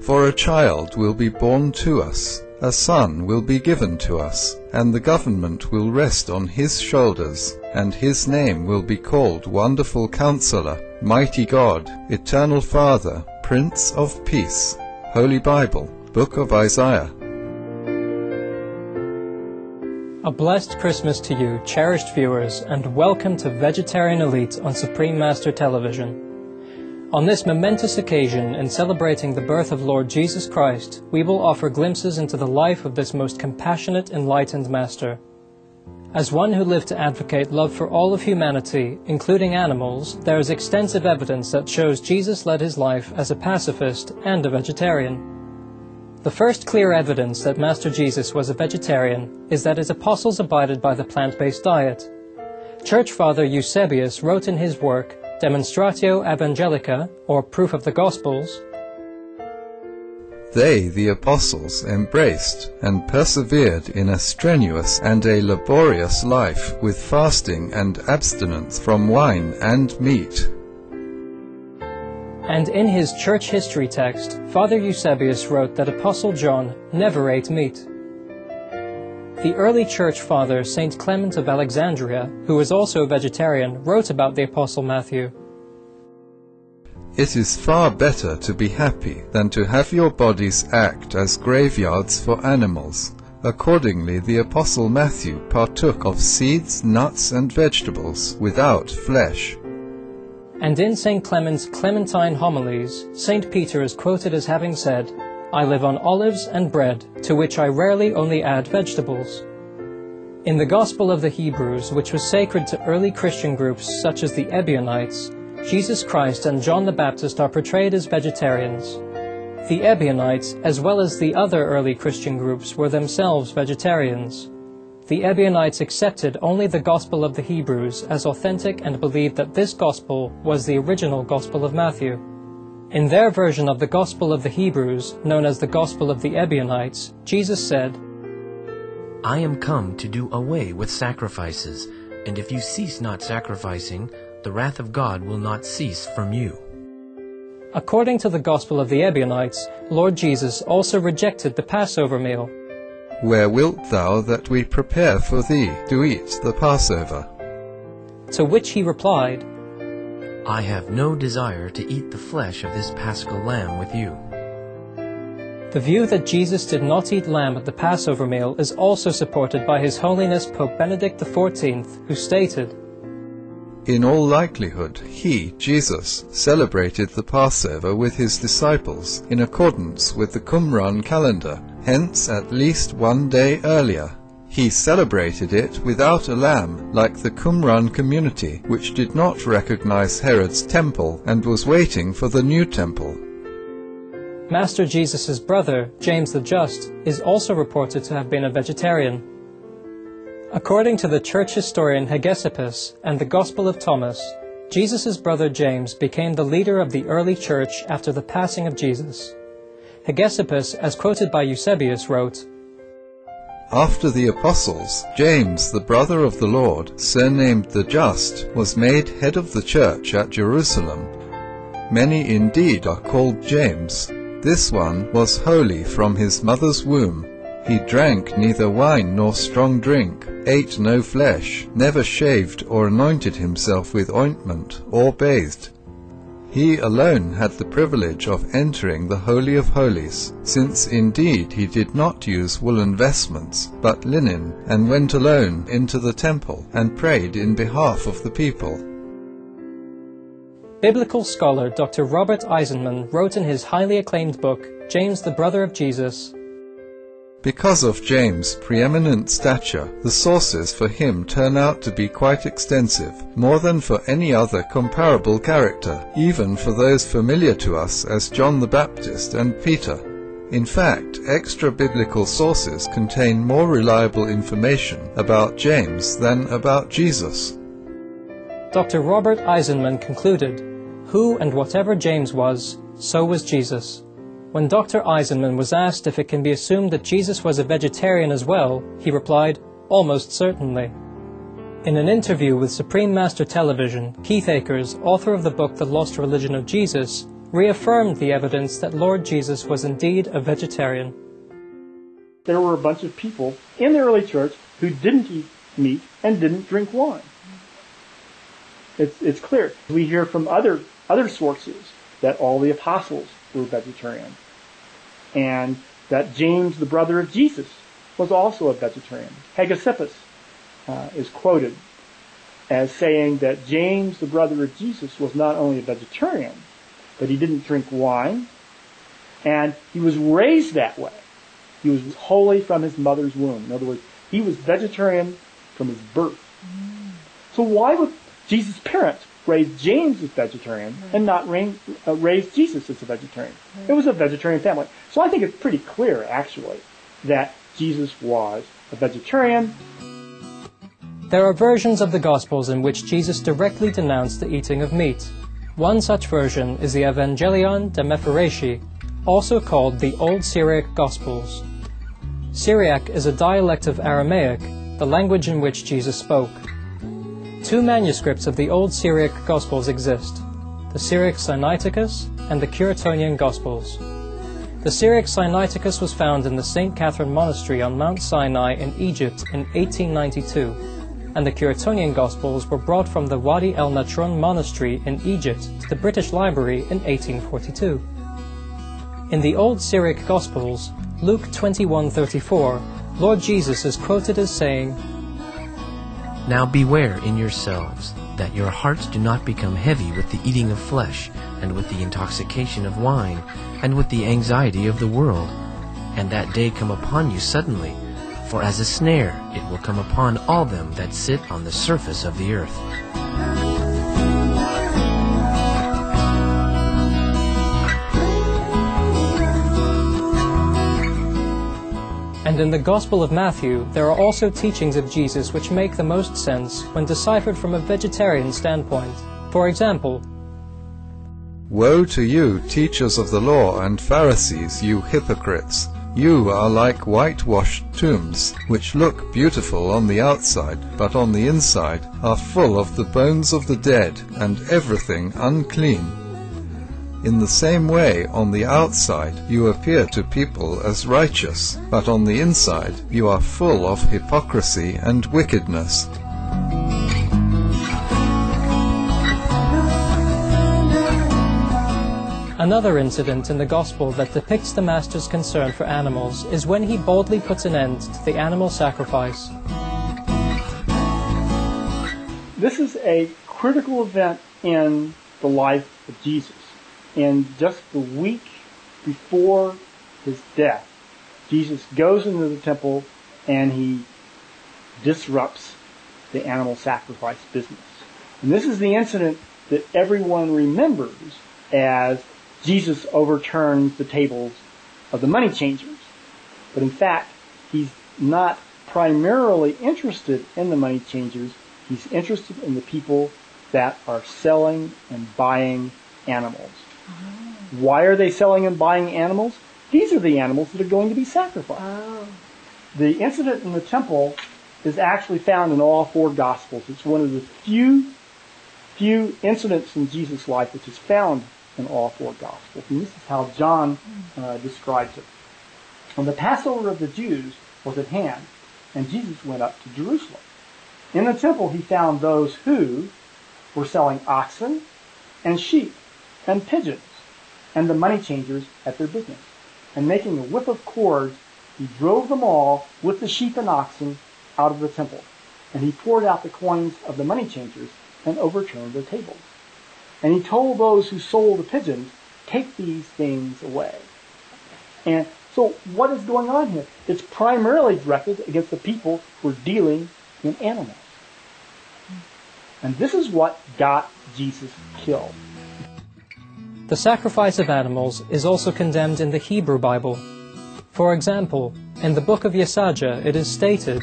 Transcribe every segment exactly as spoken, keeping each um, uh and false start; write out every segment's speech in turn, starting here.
For a child will be born to us, a son will be given to us, and the government will rest on his shoulders, and his name will be called Wonderful Counselor, Mighty God, Eternal Father, Prince of Peace. Holy Bible, Book of Isaiah. A blessed Christmas to you, cherished viewers, and welcome to Vegetarian Elite on Supreme Master Television. On this momentous occasion, in celebrating the birth of Lord Jesus Christ, we will offer glimpses into the life of this most compassionate, enlightened Master. As one who lived to advocate love for all of humanity, including animals, there is extensive evidence that shows Jesus led his life as a pacifist and a vegetarian. The first clear evidence that Master Jesus was a vegetarian is that his apostles abided by the plant-based diet. Church Father Eusebius wrote in his work, Demonstratio Evangelica, or Proof of the Gospels, They, the apostles, embraced and persevered in a strenuous and a laborious life with fasting and abstinence from wine and meat. And in his church history text, Father Eusebius wrote that Apostle John never ate meat. The early church father, Saint Clement of Alexandria, who was also a vegetarian, wrote about the Apostle Matthew. It is far better to be happy than to have your bodies act as graveyards for animals. Accordingly, the Apostle Matthew partook of seeds, nuts, and vegetables without flesh. And in Saint Clement's Clementine Homilies, Saint Peter is quoted as having said, I live on olives and bread, to which I rarely only add vegetables. In the Gospel of the Hebrews, which was sacred to early Christian groups such as the Ebionites, Jesus Christ and John the Baptist are portrayed as vegetarians. The Ebionites, as well as the other early Christian groups, were themselves vegetarians. The Ebionites accepted only the Gospel of the Hebrews as authentic and believed that this Gospel was the original Gospel of Matthew. In their version of the Gospel of the Hebrews, known as the Gospel of the Ebionites, Jesus said, I am come to do away with sacrifices, and if you cease not sacrificing, the wrath of God will not cease from you. According to the Gospel of the Ebionites, Lord Jesus also rejected the Passover meal. Where wilt thou that we prepare for thee to eat the Passover? To which he replied, I have no desire to eat the flesh of this paschal lamb with you. The view that Jesus did not eat lamb at the Passover meal is also supported by His Holiness Pope Benedict the fourteenth, who stated, In all likelihood, he, Jesus, celebrated the Passover with his disciples in accordance with the Qumran calendar, hence at least one day earlier. He celebrated it without a lamb, like the Qumran community, which did not recognize Herod's temple and was waiting for the new temple. Master Jesus' brother, James the Just, is also reported to have been a vegetarian. According to the church historian Hegesippus and the Gospel of Thomas, Jesus' brother James became the leader of the early church after the passing of Jesus. Hegesippus, as quoted by Eusebius, wrote, After the apostles, James, the brother of the Lord, surnamed the Just, was made head of the church at Jerusalem. Many indeed are called James. This one was holy from his mother's womb. He drank neither wine nor strong drink, ate no flesh, never shaved or anointed himself with ointment, or bathed. He alone had the privilege of entering the Holy of Holies, since indeed he did not use woolen vestments, but linen, and went alone into the temple, and prayed in behalf of the people. Biblical scholar Doctor Robert Eisenman wrote in his highly acclaimed book, James the Brother of Jesus, Because of James' preeminent stature, the sources for him turn out to be quite extensive, more than for any other comparable character, even for those familiar to us as John the Baptist and Peter. In fact, extra-biblical sources contain more reliable information about James than about Jesus. Doctor Robert Eisenman concluded, Who and whatever James was, so was Jesus. When Doctor Eisenman was asked if it can be assumed that Jesus was a vegetarian as well, he replied, almost certainly. In an interview with Supreme Master Television, Keith Akers, author of the book The Lost Religion of Jesus, reaffirmed the evidence that Lord Jesus was indeed a vegetarian. There were a bunch of people in the early church who didn't eat meat and didn't drink wine. It's, it's clear. We hear from other, other sources that all the apostles were vegetarian, and that James, the brother of Jesus, was also a vegetarian. Hegesippus uh, is quoted as saying that James, the brother of Jesus, was not only a vegetarian, but he didn't drink wine, and he was raised that way. He was holy from his mother's womb. In other words, he was vegetarian from his birth. Mm. So why would Jesus' parents raise James as vegetarian right. and not raise, uh, raise Jesus as a vegetarian? Right. It was a vegetarian family. So I think it's pretty clear, actually, that Jesus was a vegetarian. There are versions of the Gospels in which Jesus directly denounced the eating of meat. One such version is the Evangelion de Mephireschi, also called the Old Syriac Gospels. Syriac is a dialect of Aramaic, the language in which Jesus spoke. Two manuscripts of the Old Syriac Gospels exist, the Syriac Sinaiticus and the Curetonian Gospels. The Syriac Sinaiticus was found in the Saint Catherine Monastery on Mount Sinai in Egypt in eighteen ninety-two, and the Curetonian Gospels were brought from the Wadi el Natron Monastery in Egypt to the British Library in eighteen forty-two. In the Old Syriac Gospels, Luke twenty-one thirty-four, Lord Jesus is quoted as saying, "Now beware in yourselves, that your hearts do not become heavy with the eating of flesh, and with the intoxication of wine, and with the anxiety of the world, and that day come upon you suddenly, for as a snare it will come upon all them that sit on the surface of the earth." And in the Gospel of Matthew, there are also teachings of Jesus which make the most sense when deciphered from a vegetarian standpoint. For example, "Woe to you, teachers of the law and Pharisees, you hypocrites! You are like whitewashed tombs, which look beautiful on the outside, but on the inside are full of the bones of the dead and everything unclean. In the same way, on the outside you appear to people as righteous, but on the inside you are full of hypocrisy and wickedness." Another incident in the Gospel that depicts the Master's concern for animals is when he boldly puts an end to the animal sacrifice. This is a critical event in the life of Jesus. In just the week before his death, Jesus goes into the temple and he disrupts the animal sacrifice business. And this is the incident that everyone remembers as Jesus overturns the tables of the money changers. But in fact, he's not primarily interested in the money changers. He's interested in the people that are selling and buying animals. Oh. Why are they selling and buying animals? These are the animals that are going to be sacrificed. Oh. The incident in the temple is actually found in all four Gospels. It's one of the few, few incidents in Jesus' life which is found in all four Gospels. And this is how John uh, describes it. When the Passover of the Jews was at hand, and Jesus went up to Jerusalem. In the temple he found those who were selling oxen and sheep and pigeons, and the money changers at their business. And making a whip of cords, he drove them all with the sheep and oxen out of the temple. And he poured out the coins of the money changers and overturned their tables. And he told those who sold the pigeons, "Take these things away." And so what is going on here? It's primarily directed against the people who are dealing in animals. And this is what got Jesus killed. The sacrifice of animals is also condemned in the Hebrew Bible. For example, in the book of Yesajah it is stated,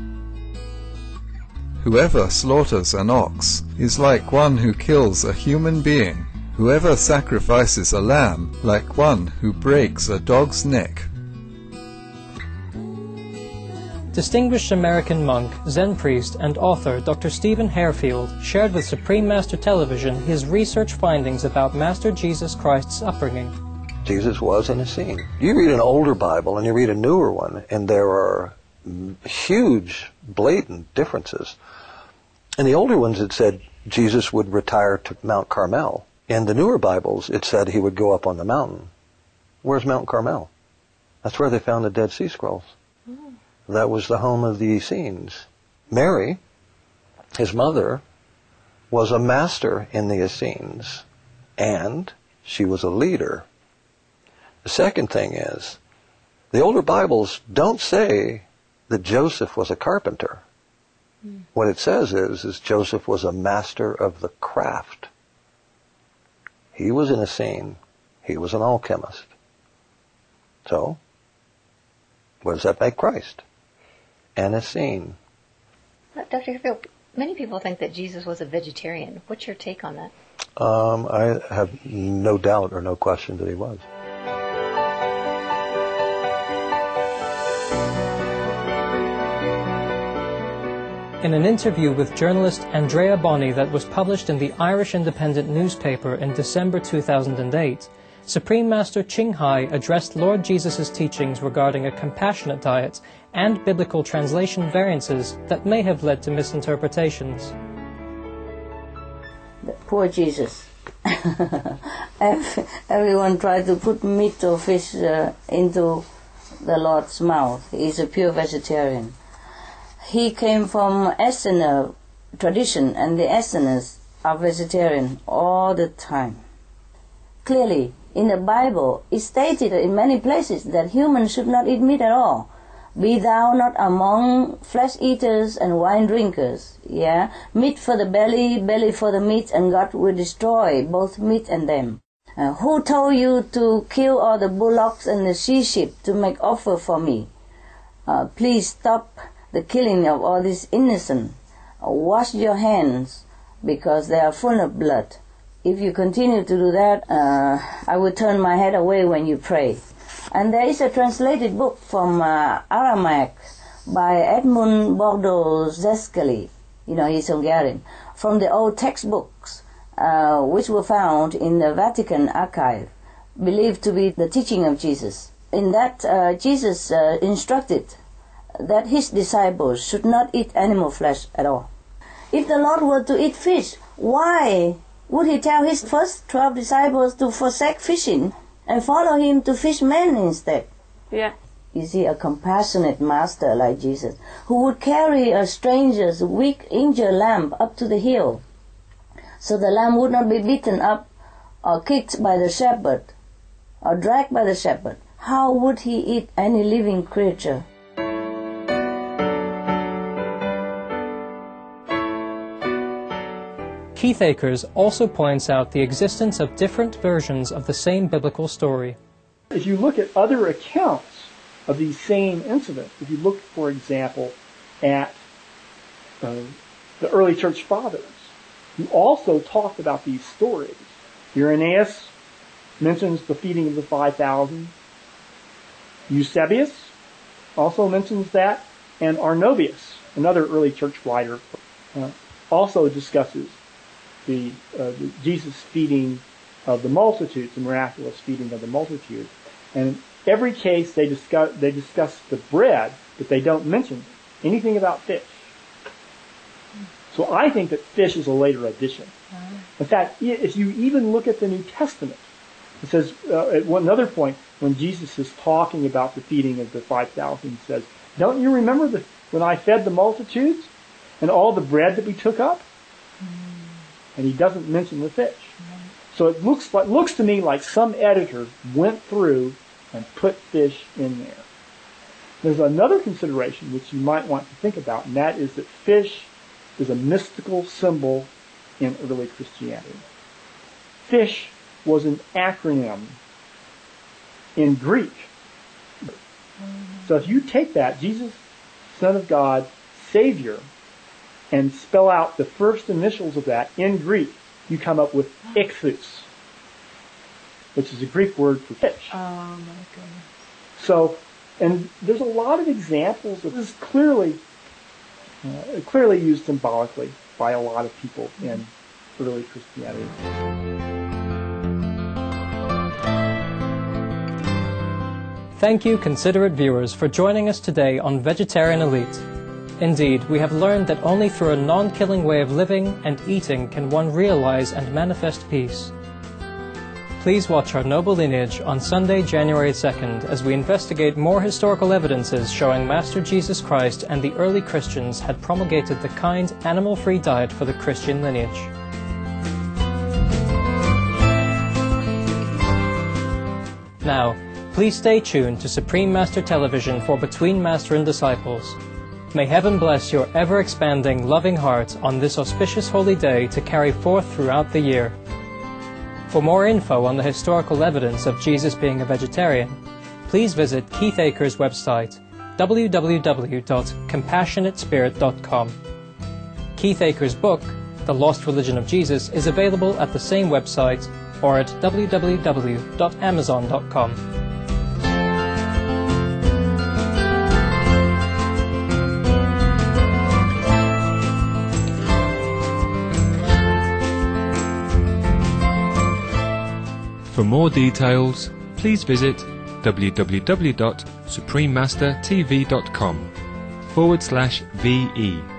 "Whoever slaughters an ox is like one who kills a human being. Whoever sacrifices a lamb, like one who breaks a dog's neck." distinguished American monk, Zen priest, and author Doctor Stephen Harefield shared with Supreme Master Television his research findings about Master Jesus Christ's upbringing. Jesus was an Essene. You read an older Bible and you read a newer one, and there are huge, blatant differences. In the older ones it said Jesus would retire to Mount Carmel. In the newer Bibles it said he would go up on the mountain. Where's Mount Carmel? That's where they found the Dead Sea Scrolls. Mm. That was the home of the Essenes. Mary, his mother, was a master in the Essenes, and she was a leader. The second thing is, the older Bibles don't say that Joseph was a carpenter. Mm. What it says is, is Joseph was a master of the craft. He was an Essene. He was an alchemist. So, what does that make Christ? An Essene. Doctor Harefield, many people think that Jesus was a vegetarian. What's your take on that? Um, I have no doubt or no question that he was. In an interview with journalist Andrea Bonney that was published in the Irish Independent newspaper in December two thousand eight, Supreme Master Ching Hai addressed Lord Jesus' teachings regarding a compassionate diet and biblical translation variances that may have led to misinterpretations. Poor Jesus. Everyone tried to put meat or fish uh, into the Lord's mouth. He's a pure vegetarian. He came from Essener tradition, and the Esseners are vegetarian all the time. Clearly, in the Bible, it's stated in many places that humans should not eat meat at all. Be thou not among flesh eaters and wine drinkers. Yeah, meat for the belly, belly for the meat, and God will destroy both meat and them. Uh, who told you to kill all the bullocks and the she-sheep to make offer for me? Uh, please stop the killing of all these innocent. Uh, wash your hands, because they are full of blood. If you continue to do that, uh, I will turn my head away when you pray. And there is a translated book from uh, Aramaic by Edmund Bordeaux Zescali, you know, he's Hungarian, from the old textbooks, uh, which were found in the Vatican archive, believed to be the teaching of Jesus. In that, uh, Jesus uh, instructed that his disciples should not eat animal flesh at all. If the Lord were to eat fish, why would he tell his first twelve disciples to forsake fishing and follow him to fish men instead? Yeah. You see, a compassionate master like Jesus, who would carry a stranger's weak, injured lamb up to the hill, so the lamb would not be beaten up or kicked by the shepherd or dragged by the shepherd. How would he eat any living creature? Keith Akers also points out the existence of different versions of the same biblical story. If you look at other accounts of these same incidents, if you look, for example, at uh, the early church fathers, who also talked about these stories. Irenaeus mentions the feeding of the five thousand. Eusebius also mentions that, and Arnobius, another early church writer, uh, also discusses the, uh, the Jesus feeding of the multitudes, the miraculous feeding of the multitude. And in every case, they discuss they discuss the bread, but they don't mention anything about fish. So I think that fish is a later addition. In fact, if you even look at the New Testament, it says uh, at one another point when Jesus is talking about the feeding of the five thousand, he says, "Don't you remember the, when I fed the multitudes and all the bread that we took up?" And he doesn't mention the fish. So it looks like, looks to me like some editor went through and put fish in there. There's another consideration which you might want to think about, and that is that fish is a mystical symbol in early Christianity. Fish was an acronym in Greek. So if you take that, Jesus, Son of God, Savior, and spell out the first initials of that in Greek, you come up with ichthus, which is a Greek word for fish. Oh my goodness. So And there's a lot of examples of this clearly, uh, clearly used symbolically by a lot of people in early Christianity. Thank you, considerate viewers, for joining us today on Vegetarian Elite. Indeed, we have learned that only through a non-killing way of living and eating can one realize and manifest peace. Please watch our noble lineage on Sunday, January second, as we investigate more historical evidences showing Master Jesus Christ and the early Christians had promulgated the kind, animal-free diet for the Christian lineage. Now, please stay tuned to Supreme Master Television for Between Master and Disciples. May heaven bless your ever-expanding, loving heart on this auspicious holy day to carry forth throughout the year. For more info on the historical evidence of Jesus being a vegetarian, please visit Keith Akers' website, w w w dot compassionate spirit dot com. Keith Akers' book, The Lost Religion of Jesus, is available at the same website or at w w w dot amazon dot com. For more details, please visit w w w dot supreme master t v dot com forward slash V E.